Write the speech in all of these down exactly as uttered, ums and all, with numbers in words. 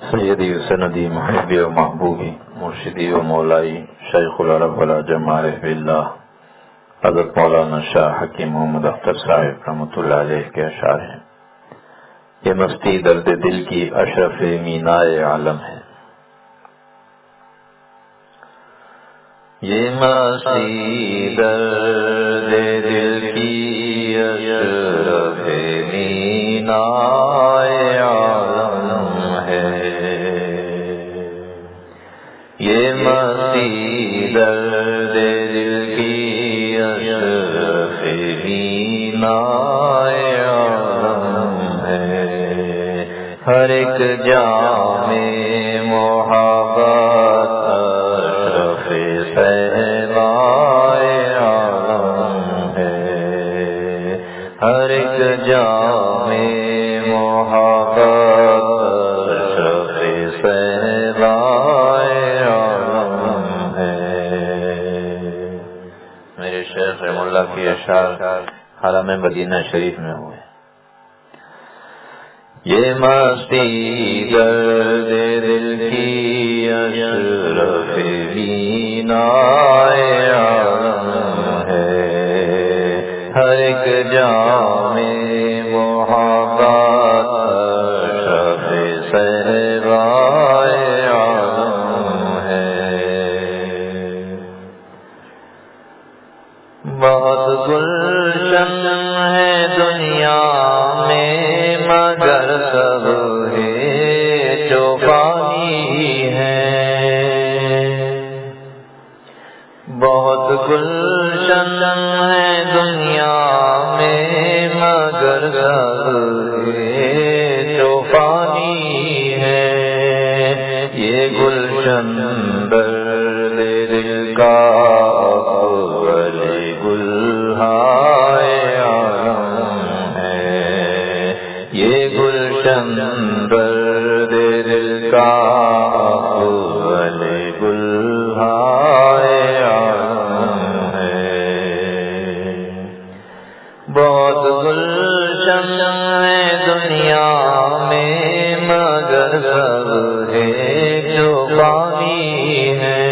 سیدی و سندی محبی و محبوبی مرشدی و مولائی شیخ العرب والعجم عارف باللہ حضرت مولانا شاہ حکیم محمد اختر صاحب رحمۃ اللہ علیہ کے اشعار ہیں۔ یہ مستی درد دل کی اشرف مینائے عالم ہے۔ یہ مستی درد دل کی اشرف مینائے عالم ہے۔ یہ مستی درد دل کی اشرف مینائے عالم ہے۔ ہر ایک جام محبت اشرف صحبائے عالم ہے۔ ہر ایک جام محبت اشرف صحبائے عالم ہے۔ میرے شیخ رحم اللہ کی اشعار حرم مدینہ شریف میں ہوئے۔ یہ مستی درد دل کی اشرف مینائے عالم ہے۔ ہر ایک جام محبت اشرف صحبائے عالم ہے۔ بہت گلشن ہے دنیا میں مگر سب ہے جو فانی ہے۔ بہت گلشن ہے دنیا میں مگر سب ہے جو فانی ہے۔ یہ گلشن درد دل کا اول گلہائے عالم ہے۔ یہ گلشن درد دل کا اول گلہائے عالم ہے۔ بہت گلشن ہے دنیا میں مگر سب ہے جو فانی ہے۔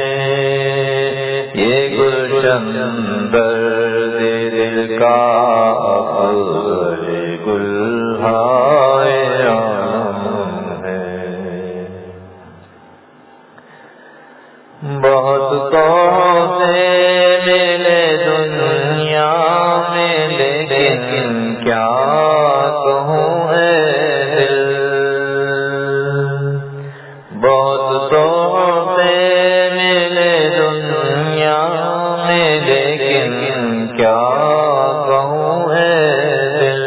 یہ گلشن درد دل کا اول گلہائے عالم ہے۔ بہت تحفے ملے دنیا میں لیکن کیا کہوں اے دل۔ بہت تحفے ملے دنیا میں لیکن کیا کہوں اے دل۔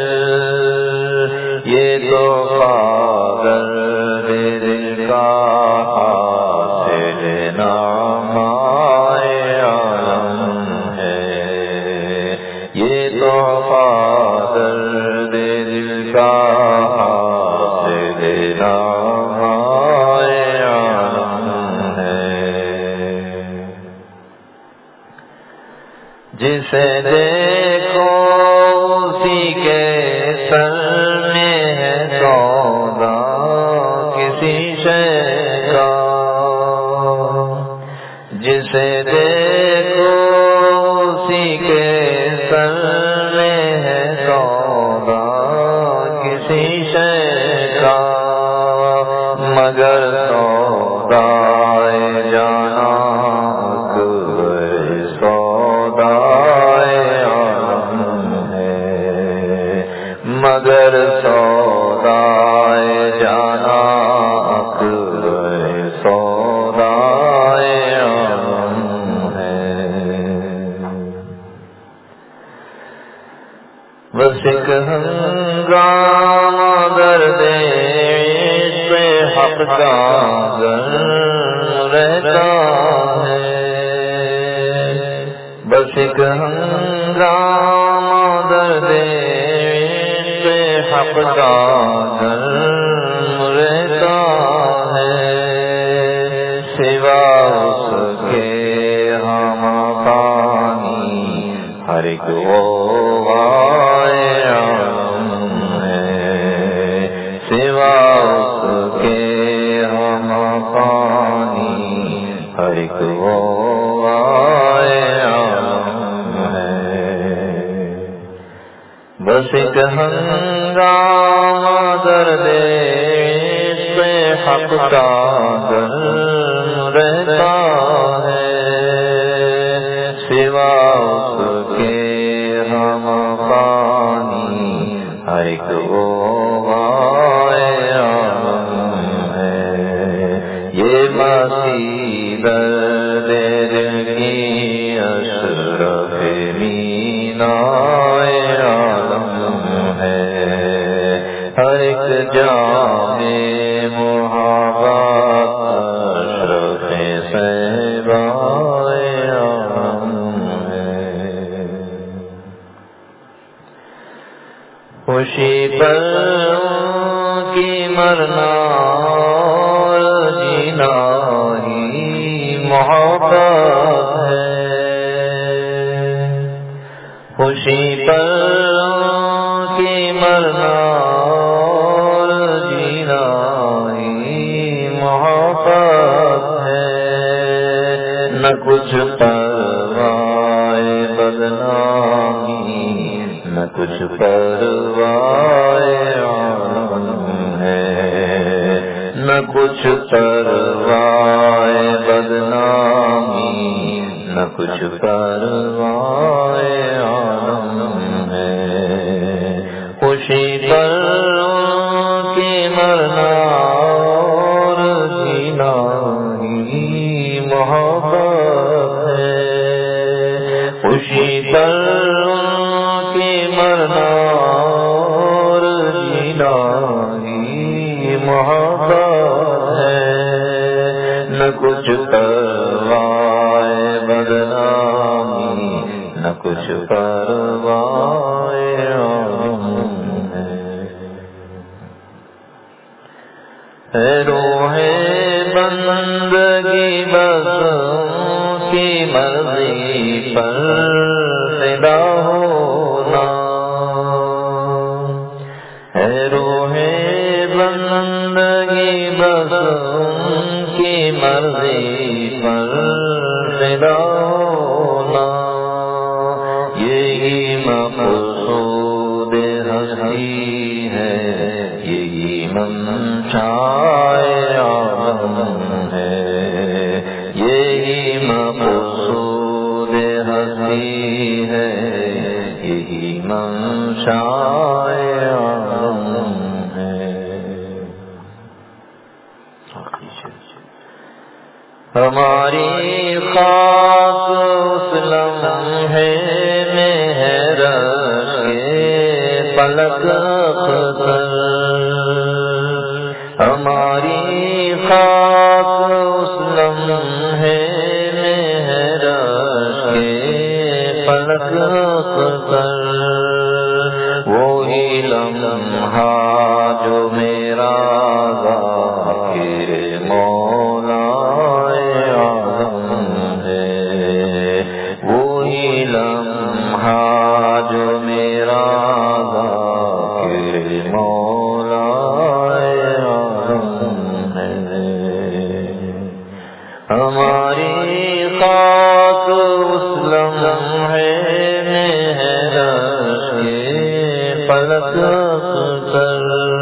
یہ تحفہ درد دل کا حاصل نامائے عالم ہے۔ یہ تحفہ درد دل کا حاصل نامائے عالم ہے۔ جسے دیکھو اسی کے سر میں ہے سودا کسی شے کا۔ جسے دیکھو اسی کے سر میں ہے سودا کسی شے کا۔ مگر سودائے جانا اکبر سودائے عالم ہے۔ مگر سودائے جانا اکبر سودائے عالم ہے۔ بس ایک ہنگامہ درد عشق حق کا گر رہتا ہے۔ بس ایک ہنگامہ درد عشق حق کا گر رہتا ہے۔ سوا اس کے ہم پانی ہر ایک غوغائے عالم ہے۔ سوا اس کے حق کا در رہتا ہے، سوا اس کے ہم پانی ہر ایک وہ مسیح درد کی اشرف مینائے عالم ہے، ہر ایک جام محبت اشرف صحبائے عالم ہے۔ خوشی پر کی مرنا محبت ہے، خوشی پر کی مرنا اور جینا ہی محبت ہے، نہ کچھ پروائے بدنامی نہ کچھ پروائے عالم ہے، نہ کچھ پروائے بدنامی نہ کچھ پروائے عالم ہے، خوشی پر کی مرنا اور جینا ہی محبت ہے، خوشی پر کی مرنا اور جینا ہی محبت ہے، نہ کچھ پروائے بدنامی نہ کچھ پروائے عالم ہے، روح بندگی بس کی مرضی پر فدا ہونا، ہے روح بندگی بس کی مرضی پر فدا ہونا، یہی مقصود ہستی ہے، یہی منشائے عالم ہے، یہی مقصود ہستی ہے، یہی منشائے عالم ہے۔ ہماری خاک اس لمحے میں ہے رش کے پلک اختر، ہماری خاک اس لمحے میں ہے رش کے پلک اختر، وہی لمحہ جو میرا ذاکر مولا جو میرا ذاکر مولا عالم ہے، ہماری خاک اس لمحے میں ہے رش کے پلک اختر،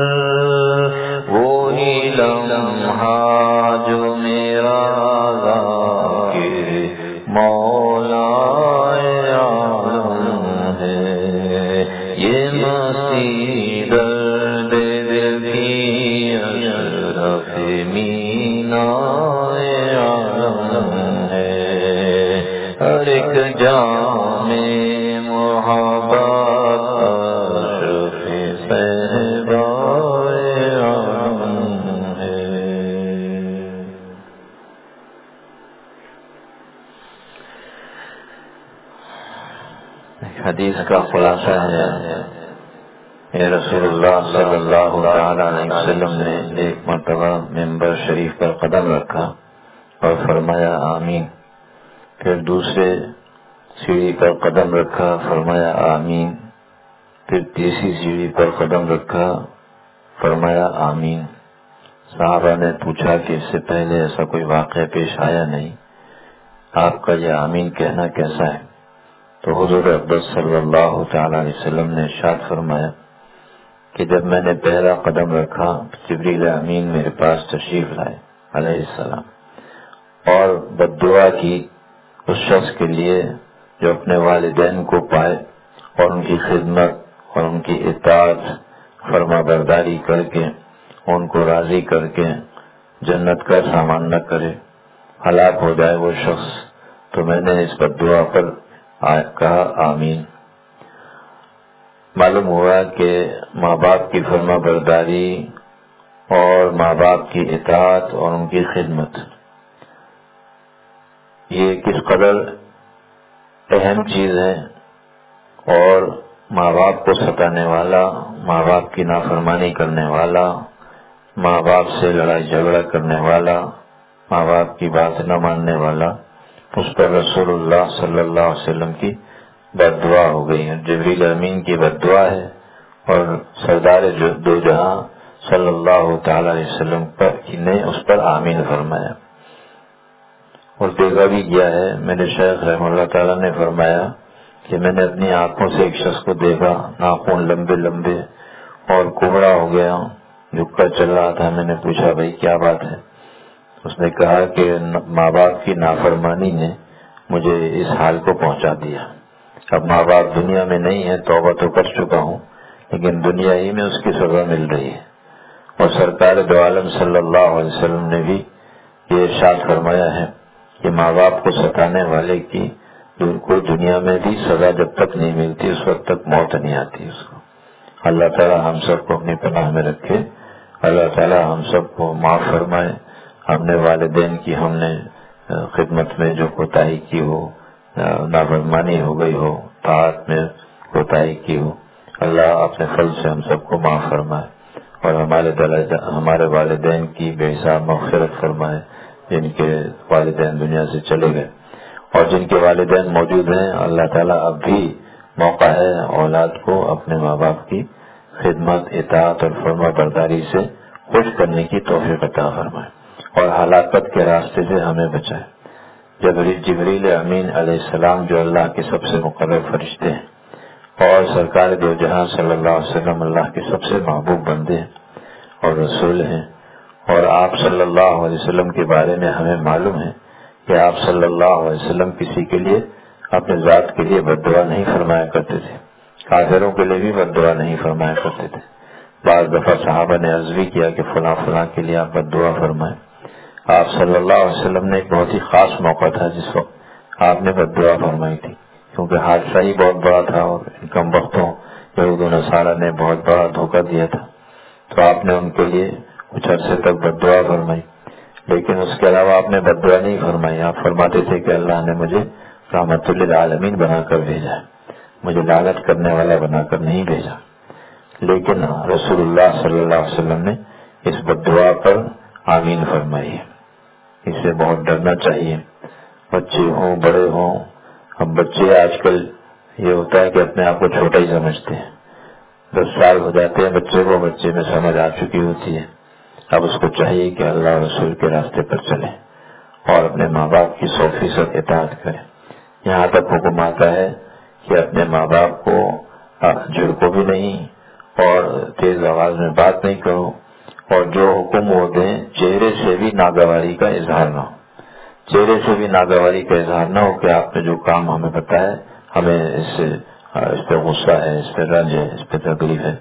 وہی لمحہ جو میرا ذاکر مولا درد دل کی اشرف مینائے عالم ہے، ہر ایک جام محبت اشرف صحبائے عالم ہے۔ حدیث کا خلاصہ ہے، رسول اللہ صلی اللہ علیہ وسلم نے ایک مرتبہ ممبر شریف پر قدم رکھا اور فرمایا آمین، پھر دوسرے سیڑھی پر قدم رکھا، فرمایا آمین، پھر تیسری سیڑھی پر قدم رکھا، فرمایا آمین۔ صحابہ نے پوچھا کہ اس سے پہلے ایسا کوئی واقعہ پیش آیا نہیں، آپ کا یہ آمین کہنا کیسا ہے؟ تو حضور اقدس صلی اللہ تعالی علیہ وسلم نے ارشاد فرمایا کہ جب میں نے پہلا قدم رکھا جبریل امین میرے پاس تشریف لائے علیہ السلام اور بد دعا کی اس شخص کے لیے جو اپنے والدین کو پائے اور ان کی خدمت اور ان کی اطاعت فرما برداری کر کے ان کو راضی کر کے جنت کا سامان نہ کرے، ہلاک ہو جائے وہ شخص، تو میں نے اس بد دعا پر کہا آمین۔ معلوم ہوا کہ ماں باپ کی فرما برداری اور ماں باپ کی اطاعت اور ان کی خدمت یہ کس قدر اہم چیز ہے، اور ماں باپ کو ستانے والا، ماں باپ کی نافرمانی کرنے والا، ماں باپ سے لڑائی جھگڑا کرنے والا، ماں باپ کی بات نہ ماننے والا، اس پر رسول اللہ صلی اللہ علیہ وسلم کی بد دعا ہو گئی ہے، جبریل امین کی بد دعا ہے، اور سردار دو جہاں صلی اللہ تعالی علیہ وسلم پر نے اس پر آمین فرمایا۔ اور دیکھا بھی گیا ہے، میرے شیخ رحمہ اللہ تعالیٰ نے فرمایا کہ میں نے اپنی آنکھوں سے ایک شخص کو دیکھا، ناخن لمبے لمبے اور کمڑا ہو گیا، جھک کر چل رہا تھا۔ میں نے پوچھا بھائی کیا بات ہے؟ اس نے کہا کہ ماں باپ کی نافرمانی نے مجھے اس حال کو پہنچا دیا۔ اب ماں باپ دنیا میں نہیں ہے، توبہ تو کر چکا ہوں، لیکن دنیا ہی میں اس کی سزا مل رہی ہے۔ اور سرکار دو عالم صلی اللہ علیہ وسلم نے بھی یہ ارشاد فرمایا ہے کہ ماں باپ کو ستانے والے کی کو دنیا میں بھی سزا جب تک نہیں ملتی اس وقت تک موت نہیں آتی اس کو۔ اللہ تعالی ہم سب کو اپنی پناہ میں رکھے، اللہ تعالی ہم سب کو معاف فرمائے، ہم نے والدین کی ہم نے خدمت میں جو کوتاہی کی ہو، نافرمانی ہو گئی ہو، طاعت میں کوتاہی کی ہو، اللہ اپنے فضل سے ہم سب کو معاف فرمائے، اور ہمارے ہمارے والدین کی بے حساب مغفرت فرمائے جن کے والدین دنیا سے چلے گئے، اور جن کے والدین موجود ہیں اللہ تعالیٰ اب بھی موقع ہے اولاد کو اپنے ماں باپ کی خدمت، اطاعت اور فرما برداری سے خوش کرنے کی توفیق عطا فرمائے، اور ہلاکت کے راستے سے ہمیں بچائے۔ جبریل جبریل امین علیہ السلام جو اللہ کے سب سے مقرر فرشتے ہیں اور سرکار دو جہاں صلی اللہ علیہ وسلم اللہ کے سب سے محبوب بندے ہیں اور رسول ہیں، اور آپ صلی اللہ علیہ وسلم کے بارے میں ہمیں معلوم ہے کہ آپ صلی اللہ علیہ وسلم کسی کے لیے اپنے ذات کے لیے بد دعا نہیں فرمایا کرتے تھے، کافروں کے لیے بھی بد دعا نہیں فرمایا کرتے تھے۔ بعض دفعہ صحابہ نے عرض بھی کیا کہ فلاں فلاں کے لیے آپ بد دعا فرمائیں۔ آپ صلی اللہ علیہ وسلم نے ایک بہت ہی خاص موقع تھا جس وقت آپ نے بد دعا فرمائی تھی، کیونکہ حادثہ ہی بہت بڑا تھا اور ان کم وقتوں یہود و نصارہ نے بہت بڑا دھوکہ دیا تھا، تو آپ نے ان کے لیے کچھ عرصے تک بد دعا فرمائی، لیکن اس کے علاوہ آپ نے بد دعا نہیں فرمائی۔ آپ فرماتے تھے کہ اللہ نے مجھے رحمت للعالمین بنا کر بھیجا ہے، مجھے لعنت کرنے والا بنا کر نہیں بھیجا۔ لیکن رسول اللہ صلی اللہ علیہ وسلم نے اس بد دعا پر آمین فرمائی ہے۔ اس سے بہت ڈرنا چاہیے، بچے ہوں بڑے ہوں۔ اب بچے آج کل یہ ہوتا ہے کہ اپنے آپ کو چھوٹا ہی سمجھتے ہیں، دس سال ہو جاتے ہیں بچے کو، بچے میں سمجھ آ چکی ہوتی ہے۔ اب اس کو چاہیے کہ اللہ رسول کے راستے پر چلے اور اپنے ماں باپ کی سو فیصد اطاعت کرے۔ یہاں تک حکم آتا ہے کہ اپنے ماں باپ کو جھڑکو بھی نہیں اور تیز آواز میں بات نہیں کرو، اور جو حکم وہ دیں چہرے سے بھی ناگواری کا اظہار نہ ہو، چہرے سے بھی ناگواری کا اظہار نہ ہو کہ آپ نے جو کام ہمیں بتایا ہمیں اس سے اس پہ غصہ ہے، اس پہ رنج ہے، اس پہ تکلیف ہے،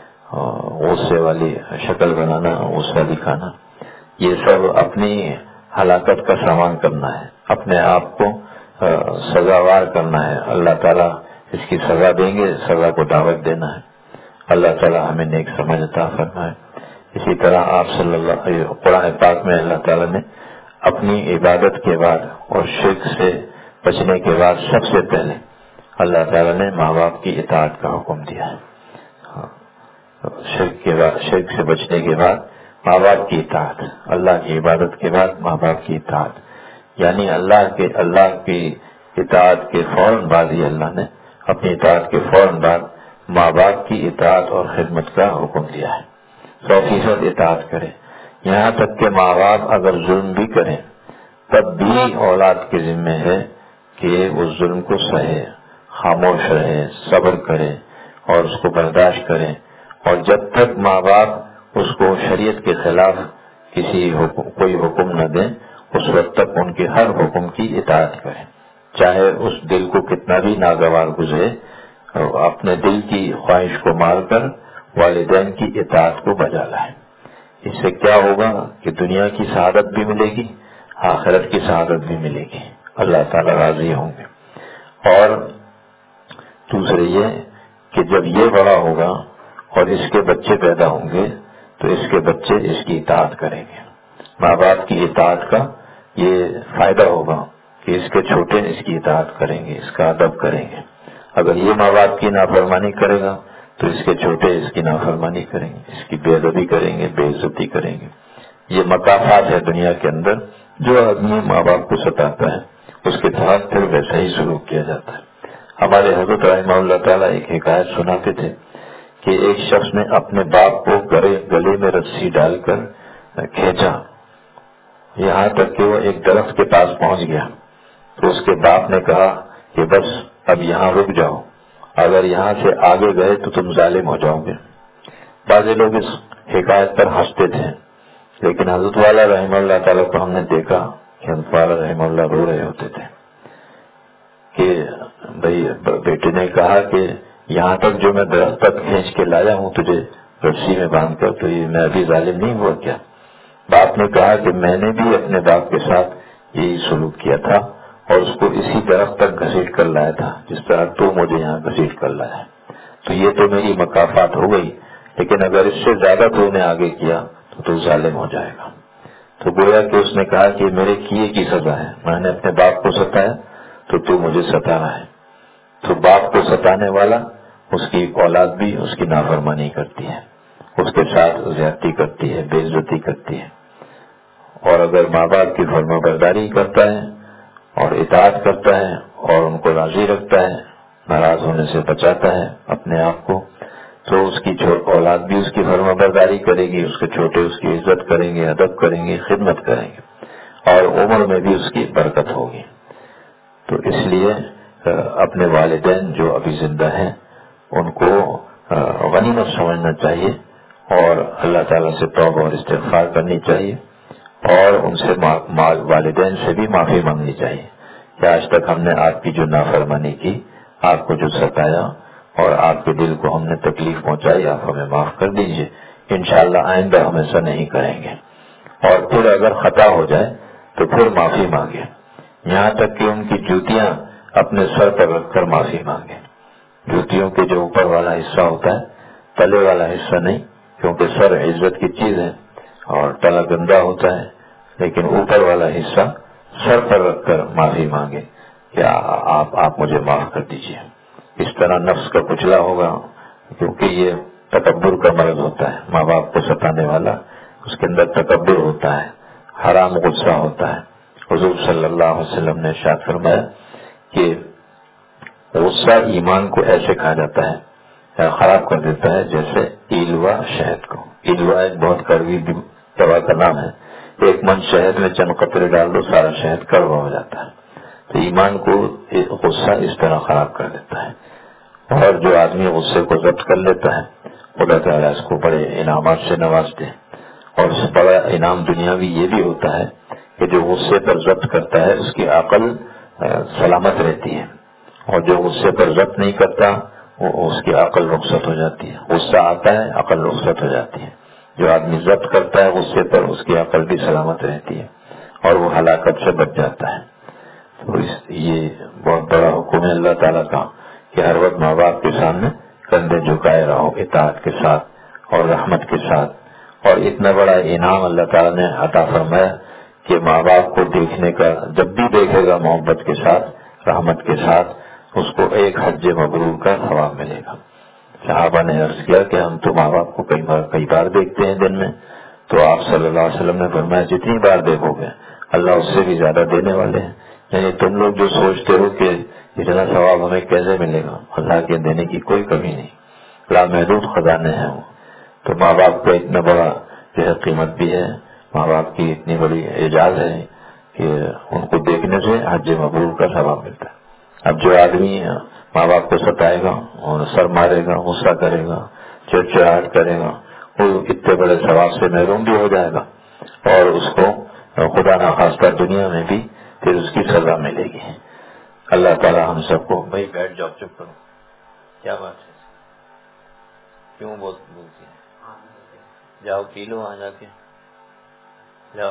غصے والی شکل بنانا، غصہ دکھانا، یہ سب اپنی ہلاکت کا سامان کرنا ہے، اپنے آپ کو سزاوار کرنا ہے۔ اللہ تعالیٰ اس کی سزا دیں گے، سزا کو دعوت دینا ہے۔ اللہ تعالیٰ ہمیں نیک سمجھ عطا فرمائے۔ اسی طرح آپ صلی اللہ قرآن پاک میں اللہ تعالیٰ نے اپنی عبادت کے بعد اور شرک سے بچنے کے بعد سب سے پہلے اللہ تعالیٰ نے ماں باپ کی اطاعت کا حکم دیا ہے۔ شرک کے بعد شرک سے بچنے کے بعد ماں باپ کی اطاعت، اللہ کی عبادت کے بعد ماں باپ کی اطاعت، یعنی اللہ کے اللہ کی اطاعت کے فوراً بعد ہی اللہ نے اپنی اطاعت کے فوراً بعد ماں باپ کی اطاعت اور خدمت کا حکم دیا ہے۔ سو فیصد اطاعت کرے، یہاں تک کہ ماں باپ اگر ظلم بھی کریں تب بھی اولاد کے ذمہ ہے کہ اس ظلم کو سہے، خاموش رہے، صبر کرے اور اس کو برداشت کرے اور جب تک ماں باپ اس کو شریعت کے خلاف کسی حکم کوئی حکم نہ دیں اس وقت تک ان کے ہر حکم کی اطاعت کریں، چاہے اس دل کو کتنا بھی ناگوار گزرے، اپنے دل کی خواہش کو مار کر والدین کی اطاعت کو بجا لائیں۔ اس سے کیا ہوگا کہ دنیا کی سعادت بھی ملے گی، آخرت کی سعادت بھی ملے گی، اللہ تعالیٰ راضی ہوں گے۔ اور دوسرے یہ کہ جب یہ بڑا ہوگا اور اس کے بچے پیدا ہوں گے تو اس کے بچے اس کی اطاعت کریں گے۔ ماں باپ کی اطاعت کا یہ فائدہ ہوگا کہ اس کے چھوٹے اس کی اطاعت کریں گے، اس کا ادب کریں گے۔ اگر یہ ماں باپ کی نافرمانی کرے گا تو اس کے چھوٹے اس کی نافرمانی کریں گے، اس کی بے ادبی کریں گے، بے عزتی کریں گے۔ یہ مقامات ہے دنیا کے اندر، جو آدمی ماں باپ کو ستاتا ہے اس کے ساتھ پھر ویسا ہی سلوک کیا جاتا ہے۔ ہمارے حضرت رحمہ اللہ تعالیٰ ایک حکایت سناتے تھے کہ ایک شخص نے اپنے باپ کو گلے گلے میں رسی ڈال کر کھینچا، یہاں تک کہ وہ ایک درخت کے پاس پہنچ گیا تو اس کے باپ نے کہا کہ بس اب یہاں رک جاؤ، اگر یہاں سے آگے گئے تو تم ظالم ہو جاؤ گے۔ بعض لوگ اس حکایت پر ہنستے تھے، لیکن حضرت والا رحمہ اللہ تعالیٰ کو ہم نے دیکھا کہ حضرت والا رحمہ اللہ رو رہے ہوتے تھے کہ بھائی بیٹے نے کہا کہ یہاں تک جو میں درخت تک کھینچ کے لایا ہوں تجھے رسی میں باندھ کر، تو یہ میں ابھی ظالم نہیں ہوا کیا؟ باپ نے کہا کہ میں نے بھی اپنے باپ کے ساتھ یہی سلوک کیا تھا اور اس کو اسی درخت تک گھسیٹ کر لایا تھا جس طرح تو مجھے یہاں گھسیٹ کر لایا، تو یہ تو میری مکافات ہو گئی، لیکن اگر اس سے زیادہ تو نے آگے کیا تو تو ظالم ہو جائے گا۔ تو گویا کہ اس نے کہا کہ میرے کیے کی سزا ہے، میں نے اپنے باپ کو ستایا تو تو مجھے ستا رہا ہے۔ تو باپ کو ستانے والا اس کی اولاد بھی اس کی نافرمانی کرتی ہے، اس کے ساتھ زیادتی کرتی ہے، بے عزتی کرتی ہے۔ اور اگر ماں باپ کی فرما برداری کرتا ہے اور اطاعت کرتا ہے اور ان کو راضی رکھتا ہے، ناراض ہونے سے بچاتا ہے اپنے آپ کو، تو اس کی اولاد بھی اس کی فرما برداری کرے گی، اس کے چھوٹے اس کی عزت کریں گے، ادب کریں گے، خدمت کریں گے، اور عمر میں بھی اس کی برکت ہوگی۔ تو اس لیے اپنے والدین جو ابھی زندہ ہیں ان کو غنیمت سمجھنا چاہیے اور اللہ تعالیٰ سے توبہ اور استغفار کرنی چاہیے، اور ان سے والدین سے بھی معافی مانگنی چاہیے کہ آج تک ہم نے آپ کی جو نافرمانی کی، آپ کو جو ستایا اور آپ کے دل کو ہم نے تکلیف پہنچائی، آپ ہمیں معاف کر دیجیے، انشاءاللہ آئندہ ہم ایسا نہیں کریں گے۔ اور پھر اگر خطا ہو جائے تو پھر معافی مانگے، یہاں تک کہ ان کی جوتیاں اپنے سر پر رکھ کر معافی مانگے۔ جوتیوں کے جو اوپر والا حصہ ہوتا ہے، تلے والا حصہ نہیں، کیونکہ سر عزت کی چیز ہے اور تلا گندا ہوتا ہے، لیکن اوپر والا حصہ سر پر رکھ کر معافی مانگے کہ آپ آپ مجھے معاف کر دیجیے۔ اس طرح نفس کا کچلا ہوگا، کیونکہ یہ تکبر کا مرض ہوتا ہے، ماں باپ کو ستانے والا اس کے اندر تکبر ہوتا ہے، حرام غصہ ہوتا ہے۔ حضور صلی اللہ علیہ وسلم نے ارشاد فرمایا کہ غصہ ایمان کو ایسے کھا جاتا ہے، خراب کر دیتا ہے جیسے ایلوا شہد کو۔ ایلوا ایک بہت کڑوی دوا کا نام ہے، ایک من شہد میں چند قطرے ڈال دو سارا شہد کڑوا ہو جاتا ہے۔ تو ایمان کو غصہ اس طرح خراب کر دیتا ہے، اور جو آدمی غصے کو ضبط کر لیتا ہے خدا تعالیٰ اس کو بڑے انعامات سے نوازتے ہیں، اور اس بڑا انعام دنیاوی یہ بھی ہوتا ہے کہ جو غصے پر ضبط کرتا ہے اس کی عقل سلامت رہتی ہے، اور جو غصے پر ضبط نہیں کرتا وہ اس کی عقل رخصت ہو جاتی ہے۔ غصہ آتا ہے عقل رخصت ہو جاتی ہے، جو آدمی ضبط کرتا ہے غصے پر اس کی عقل بھی سلامت رہتی ہے اور وہ ہلاکت سے بچ جاتا ہے۔ تو اس یہ بہت بڑا حکم ہے اللہ تعالیٰ کا کہ ہر وقت ماں باپ کے سامنے کندھے جھکائے رہو اطاعت کے ساتھ اور رحمت کے ساتھ۔ اور اتنا بڑا انعام اللہ تعالیٰ نے عطا فرمایا کہ ماں باپ کو دیکھنے کا جب بھی دیکھے گا محبت کے ساتھ رحمت کے ساتھ اس کو ایک حج مبرور کا ثواب ملے گا۔ صحابہ نے عرض کیا کہ ہم تو ماں باپ کو کئی بار کئی بار دیکھتے ہیں دن میں، تو آپ صلی اللہ علیہ وسلم نے فرمایا جتنی بار دیکھو گے اللہ اس سے بھی زیادہ دینے والے ہیں۔ یعنی تم لوگ جو سوچتے ہو کہ اتنا ثواب ہمیں کیسے ملے گا، اللہ کے دینے کی کوئی کمی نہیں، لامحدود خزانے ہیں وہ۔ تو ماں باپ کا اتنا بڑا جو ہے قیمت بھی ہے، ماں باپ کی اتنی بڑی اعزاز ہے کہ ان کو دیکھنے سے حج مبرور کا ثواب ملتا ہے۔ اب جو آدمی ماں باپ کو ستائے گا اور سر مارے گا، غصہ کرے گا، چڑچڑاہٹ کرے گا وہ اتنے بڑے ثواب سے محروم بھی ہو جائے گا، اور اس کو خدا نخواستہ دنیا میں بھی پھر اس کی سزا ملے گی۔ اللہ تعالیٰ ہم سب کو، بھائی بیٹھ جاؤ، چپ کرو، کیا بات ہے، کیوں بولتی ہے؟ جاؤ پی لو وہاں جا کے، جاؤ۔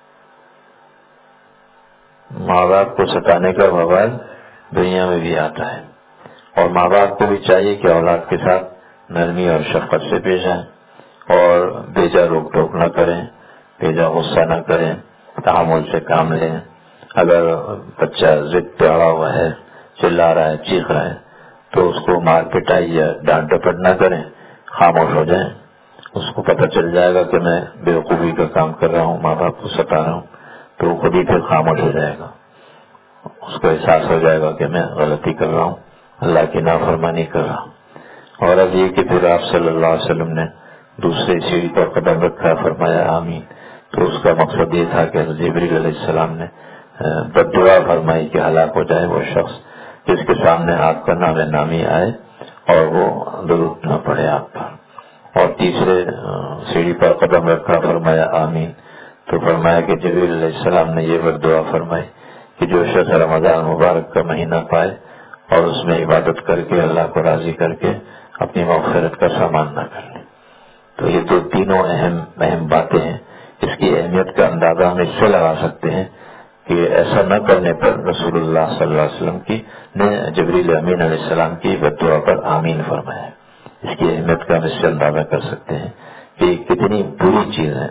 ماں باپ کو ستانے کا بوال دنیا میں بھی آتا ہے، اور ماں باپ کو بھی چاہیے کہ اولاد کے ساتھ نرمی اور شفقت سے پیش آئیں، اور بیجا روک ٹوک نہ کریں، بیجا غصہ نہ کریں، تحمل سے کام لیں۔ اگر بچہ ضد پہ اڑا ہوا ہے، چلا رہا ہے، چیخ رہا ہے، تو اس کو مار پٹائی یا ڈانٹ ڈپٹ نہ کریں، خاموش ہو جائیں۔ اس کو پتہ چل جائے گا کہ میں بیوقوفی کا کام کر رہا ہوں، ماں باپ کو ستا رہا ہوں، تو خود ہی پھر خاموش ہو جائے گا۔ اس کو احساس ہو جائے گا کہ میں غلطی کر رہا ہوں، اللہ کی نافرمانی کر رہا ہوں۔ اور اب یہ کہ پھر آپ صلی اللہ علیہ وسلم نے دوسرے سیڑھی پر قدم رکھا، فرمایا آمین، تو اس کا مقصد یہ تھا کہ جبریل علیہ السلام نے بد دعا فرمائی کہ ہلاک ہو جائے وہ شخص جس کے سامنے آپ کا نام نامی آئے اور وہ درود نہ پڑے آپ پر۔ اور تیسرے سیڑھی پر قدم رکھا، فرمایا آمین، تو فرمایا کہ جبریل علیہ السلام نے یہ بد دعا فرمائی کہ جو شخص رمضان مبارک کا مہینہ پائے اور اس میں عبادت کر کے اللہ کو راضی کر کے اپنی مغفرت کا سامان نہ کر لے۔ تو یہ تو تینوں اہم اہم باتیں ہیں۔ اس کی اہمیت کا اندازہ ہم اس سے لگا سکتے ہیں کہ ایسا نہ کرنے پر رسول اللہ صلی اللہ علیہ وسلم کی نے جبریل امین علیہ السلام کی بد دعا پر آمین فرمایا۔ اس کی اہمیت کا ہم اس سے اندازہ کر سکتے ہیں کہ کتنی بری چیز ہے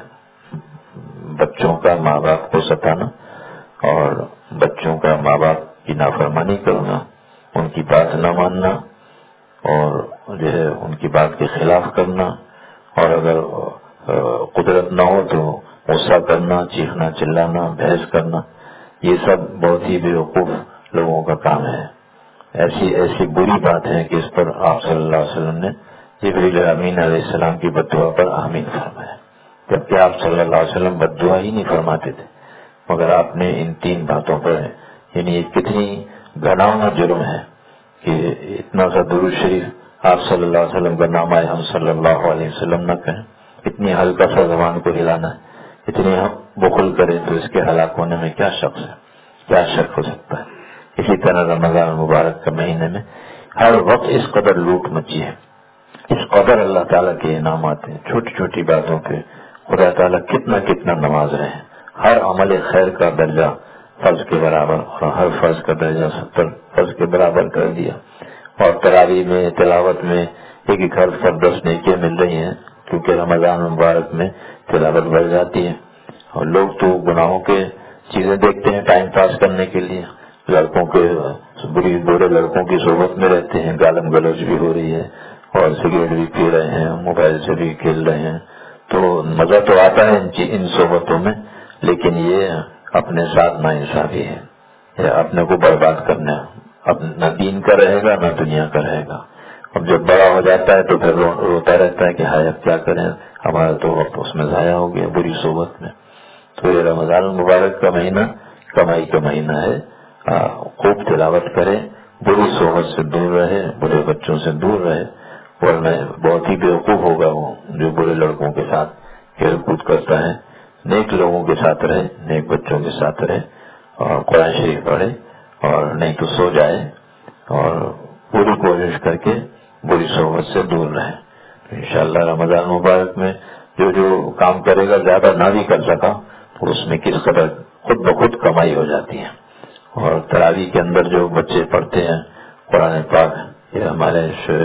بچوں کا ماں باپ کو ستانا اور بچوں کا ماں باپ کی نافرمانی کرنا، ان کی بات نہ ماننا اور جو ہے ان کی بات کے خلاف کرنا، اور اگر قدرت نہ ہو تو غصہ کرنا، چیخنا چلانا، بحث کرنا، یہ سب بہت ہی بیوقوف لوگوں کا کام ہے۔ ایسی ایسی بری بات ہے کہ اس پر آپ صلی اللہ علیہ وسلم نے جبریل امین علیہ السلام کی بد دعا پر آمین فرمایا، جبکہ آپ صلی اللہ علیہ وسلم بد دعا ہی نہیں فرماتے تھے، مگر آپ نے ان تین باتوں پر، یعنی یہ کتنی گناہ جرم ہے کہ اتنا سا درود شریف آپ صلی اللہ علیہ وسلم کا نام آئے ہم صلی اللہ علیہ وسلم نہ کہیں، اتنی ہلکا سا زبان کو ہلانا ہے، اتنی بخل کرے تو اس کے ہلاک ہونے میں کیا شک ہے، کیا شک ہو سکتا ہے۔ اسی طرح رمضان مبارک کے مہینے میں ہر وقت اس قدر لوٹ مچی ہے، اس قدر اللہ تعالیٰ کے انعامات ہیں، چھوٹی چھوٹی باتوں پہ خدا تعالیٰ کتنا کتنا نواز رہے ہیں۔ ہر عمل خیر کا درجہ فرض کے برابر، اور ہر فرض کا درجہ ستر فرض کے برابر کر دیا، اور تراویح میں تلاوت میں ایک ایک حرف پر دس نیکیاں مل رہی ہیں، کیونکہ رمضان مبارک میں تلاوت بڑھ جاتی ہے۔ اور لوگ تو گناہوں کے چیزیں دیکھتے ہیں ٹائم پاس کرنے کے لیے، لڑکوں کے بری برے لڑکوں کی صحبت میں رہتے ہیں، گالم گلوچ بھی ہو رہی ہے اور سگریٹ بھی پی رہے ہیں، موبائل سے بھی کھیل رہے ہیں، تو مزہ تو آتا ہے ان صحبتوں میں، لیکن یہ اپنے ساتھ ناانصافی ہے، یہ اپنے کو برباد کرنا ہے، نہ دین کا رہے گا نہ دنیا کا رہے گا۔ اب جب بڑا ہو جاتا ہے تو پھر روتا رہتا ہے کہ ہائے اب کیا کریں، ہمارا تو وقت اس میں ضائع ہو گیا بری صحبت میں۔ تو یہ رمضان المبارک کا مہینہ کمائی کا مہینہ ہے، خوب تلاوت کرے، بری صحبت سے دور رہے، برے بچوں سے دور رہے، ورنہ بہت ہی بیوقوف ہوگا وہ جو برے لڑکوں کے ساتھ کھیل کود کرتا ہے۔ نیک لوگوں کے ساتھ رہے، نیک بچوں کے ساتھ رہے، اور قرآن شریف پڑھے، اور نہیں تو سو جائے، اور پوری کوشش کر کے بری صحبت سے دور رہے۔ انشاءاللہ رمضان مبارک میں جو جو کام کرے گا زیادہ نہ بھی کر سکا تو اس میں کس قدر خود بخود کمائی ہو جاتی ہے۔ اور تراویح کے اندر جو بچے پڑھتے ہیں قرآن پاک، یہ ہمارے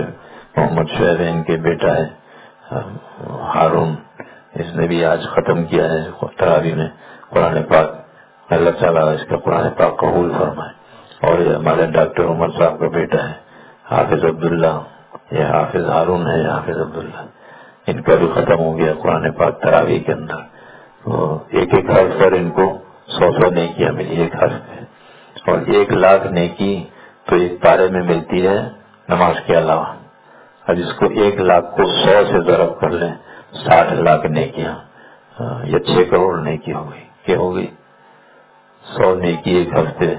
محمد شعیب ان کے بیٹا ہے ہارون، اس نے بھی آج ختم کیا ہے تراویح میں قرآن پاک، اللہ تعالیٰ اس کا قرآن پاک قبول فرمائے۔ اور یہ ہمارے ڈاکٹر عمر صاحب کا بیٹا ہے حافظ عبداللہ، یہ حافظ ہارون ہے، حافظ عبداللہ، ان کا بھی ختم ہو گیا قرآن پاک تراویح کے اندر۔ تو ایک ایک حرف پر ان کو سو سو نیکیاں ملی ایک حرف پہ، اور ایک لاکھ نیکی تو ایک پارے میں ملتی ہے نماز کے علاوہ۔ اب اس کو ایک لاکھ کو سو سے ضرب کر لیں، ساٹھ لاکھ نیکیاں، یا چھ کروڑ نیکی ہو گئی، کیا ہو گئی؟ سو نیکی ایک ہفتے،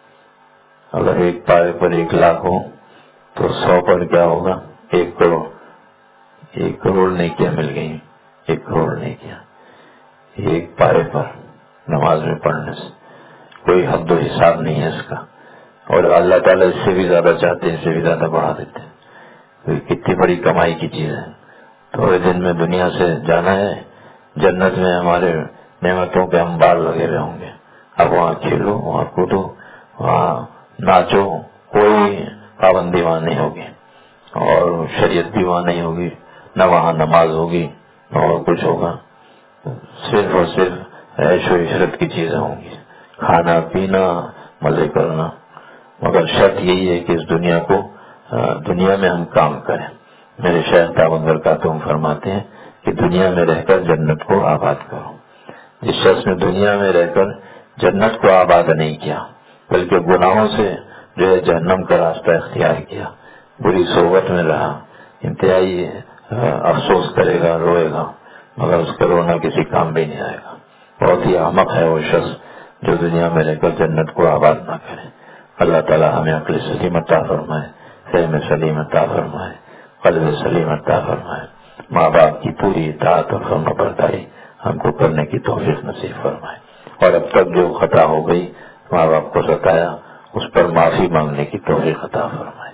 اگر ایک پارے پر ایک لاکھ ہو تو سو پر کیا ہوگا؟ ایک کروڑ، ایک کروڑ نیکیاں مل گئی، ایک کروڑ نیکیاں ایک پارے پر نماز میں پڑھنے سے، کوئی حد و حساب نہیں ہے اس کا، اور اللہ تعالیٰ اس سے بھی زیادہ چاہتے ہیں، اس سے بھی زیادہ بڑھا دیتے ہیں۔ کوئی کتنی بڑی کمائی کی چیز ہے، تھوڑے دن میں دنیا سے جانا ہے، جنت میں ہمارے نعمتوں کے انبار لگے ہوئے ہوں گے، اب وہاں کھیلو، وہاں کودو، وہاں ناچو، کوئی پابندی وہاں نہیں ہوگی، اور شریعت بھی وہاں نہیں ہوگی، نہ وہاں نماز ہوگی نہ اور کچھ ہوگا، صرف اور صرف عیش و عشرت کی چیزیں ہوں گی، کھانا پینا مزے کرنا، مگر شرط یہی ہے کہ اس دنیا کو دنیا میں ہم کام کریں۔ میرے شیخ دامت برکاتہم فرماتے ہیں کہ دنیا میں رہ کر جنت کو آباد کرو۔ جس شخص نے دنیا میں رہ کر جنت کو آباد نہیں کیا بلکہ گناہوں سے جو ہے جہنم کا راستہ اختیار کیا، بری صحبت میں رہا، انتہائی افسوس کرے گا، روئے گا، مگر اس کا رونا کسی کام بھی نہیں آئے گا۔ بہت ہی احمق ہے وہ شخص جو دنیا میں رہ کر جنت کو آباد نہ کرے۔ اللہ تعالی ہمیں عقل سلیم عطا فرمائے، فہم سلیم عطا فرمائے، قلب سلیم عطا فرمائے، ماں باپ کی پوری اطاعت اور فرما برداری ہم کو کرنے کی توفیق نصیب فرمائے، اور اب تک جو خطا ہو گئی ماں باپ کو ستایا اس پر معافی مانگنے کی توفیق عطا فرمائے۔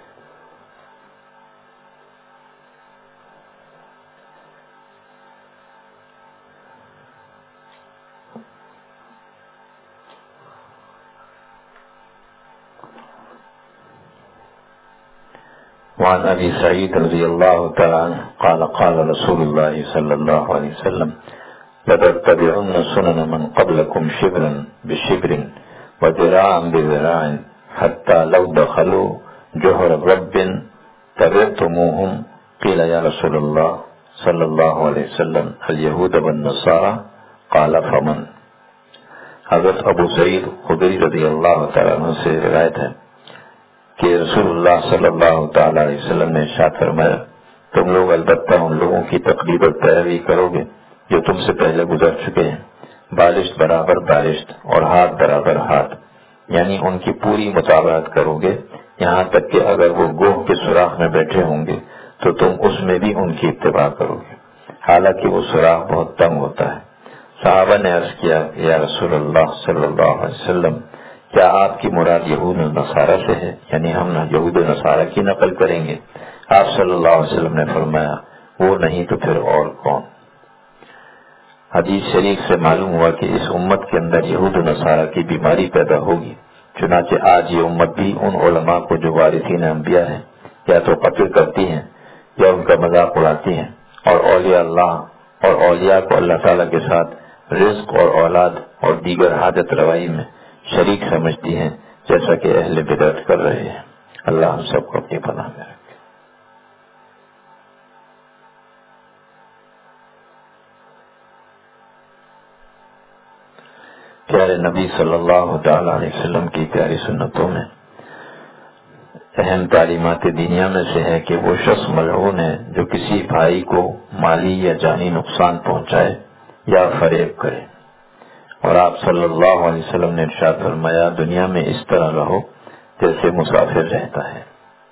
وعن ابي سعيد رضي الله تعالى عنه قال قال رسول الله صلى الله عليه وسلم لتتبعن سنن من قبلكم شبرا بشبر وذراعا بذراع حتى لو دخلوا جحر رب تبعتموهم قيل يا رسول الله صلى الله عليه وسلم اليهود والنصارى قال فمن۔ حضرت ابو سعید خدری رضی اللہ تعالیٰ عنہ سے روایت ہے کہ رسول اللہ صلی اللہ تعالی علیہ وسلم نے ارشاد فرمایا، تم لوگ البتہ ان لوگوں کی تقلید و پیروی کرو گے جو تم سے پہلے گزر چکے ہیں، بالشت برابر بالشت اور ہاتھ برابر ہاتھ، یعنی ان کی پوری مطابقت کرو گے، یہاں تک کہ اگر وہ گوہ کے سوراخ میں بیٹھے ہوں گے تو تم اس میں بھی ان کی اتباع کرو گے، حالانکہ وہ سوراخ بہت تنگ ہوتا ہے۔ صحابہ نے عرض کیا، یا رسول اللہ صلی اللہ علیہ وسلم، کیا آپ کی مراد یہود و نصارہ سے ہے، یعنی ہم نہ یہود و نصارہ کی نقل کریں گے؟ آپ صلی اللہ علیہ وسلم نے فرمایا، وہ نہیں تو پھر اور کون؟ حدیث شریف سے معلوم ہوا کہ اس امت کے اندر یہود و نصارہ کی بیماری پیدا ہوگی، چنانچہ آج یہ امت بھی ان علماء کو جو وارثین انبیاء ہیں یا تو قتل کرتی ہیں یا ان کا مذاق اڑاتی ہیں، اور اولیاء اللہ اور اولیاء کو اللہ تعالیٰ کے ساتھ رزق اور اولاد اور دیگر حاجت روائی میں شریک سمجھتی ہیں، جیسا کہ اہل بدعت کر رہے ہیں۔ اللہ ہم سب کو اپنی پناہ میں رکھے۔ پیارے نبی صلی اللہ تعالی علیہ وسلم کی پیاری سنتوں میں اہم تعلیمات دینیا میں سے ہے کہ وہ شخص ملعون ہے جو کسی بھائی کو مالی یا جانی نقصان پہنچائے یا فریب کرے، اور آپ صلی اللہ علیہ وسلم نے ارشاد فرمایا، دنیا میں اس طرح رہو جیسے مسافر رہتا ہے۔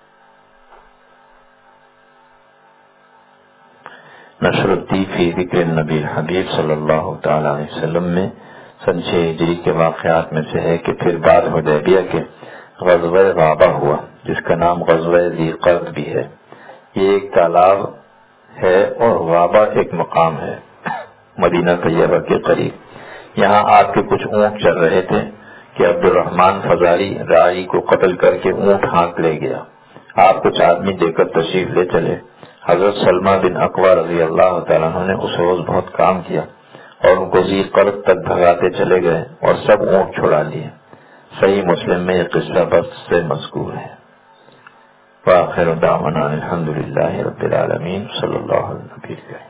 نشر الدین فی ذکر النبی الحبیب صلی اللہ تعالی علیہ وسلم میں سن چھ ہجری کے واقعات میں سے ہے کہ پھر بعد حدیبیہ کے غزوہ غابہ ہوا، جس کا نام غزوہ ذی قرد بھی ہے۔ یہ ایک تالاب ہے اور غابہ ایک مقام ہے مدینہ طیبہ کے قریب۔ یہاں آپ کے کچھ اونٹ چل رہے تھے کہ عبد الرحمن فزاری راعی کو قتل کر کے اونٹ ہانک لے گیا۔ آپ کچھ آدمی دے کر تشریف لے چلے۔ حضرت سلمہ بن اقوا رضی اللہ تعالیٰ عنہ نے اس روز بہت کام کیا اور ان کو ذی قرد تک بھگاتے چلے گئے اور سب اونٹ چھڑا لیے۔ صحیح مسلم میں یہ قصہ بخت سے مذکور ہے۔ وآخر دعوانا الحمد للہ رب العالمین، صلی اللہ علیہ وسلم۔